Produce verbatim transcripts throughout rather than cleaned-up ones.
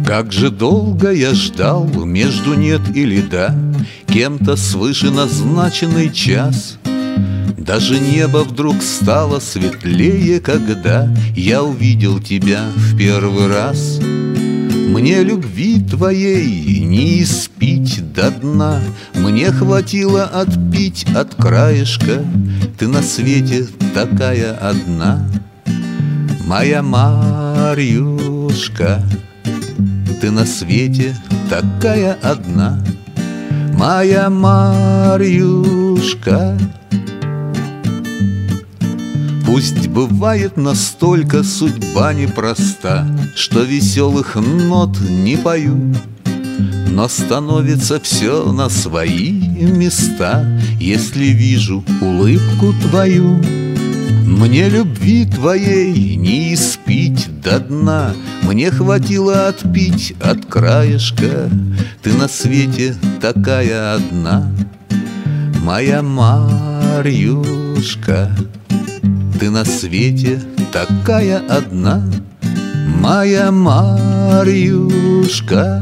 Как же долго я ждал между нет или да, кем-то свыше назначенный час. Даже небо вдруг стало светлее, когда я увидел тебя в первый раз. Мне любви твоей не испить до дна, мне хватило отпить от краешка. Ты на свете такая одна, моя Марьюшка. Ты на свете такая одна, моя Марьюшка. Пусть бывает настолько судьба непроста, что веселых нот не пою, но становится все на свои места, если вижу улыбку твою. Мне любви твоей не испить до дна, мне хватило отпить от краешка. Ты на свете такая одна, моя Марьюшка. Ты на свете такая одна, моя Марьюшка.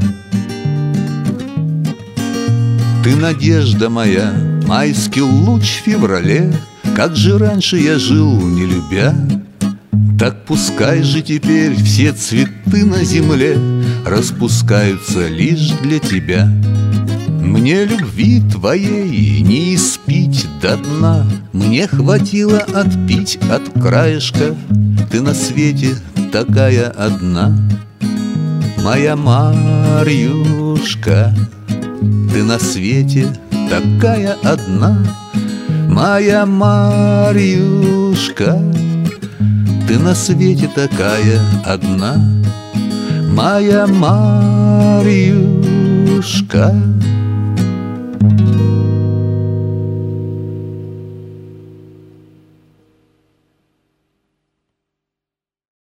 Ты надежда моя, майский луч в феврале. Как же раньше я жил, не любя, так пускай же теперь все цветы на земле распускаются лишь для тебя. Мне любви твоей не испить до дна, мне хватило отпить от краешка. Ты на свете такая одна, моя Марьюшка. Ты на свете такая одна, моя Марьюшка. Ты на свете такая одна, моя Марьюшка.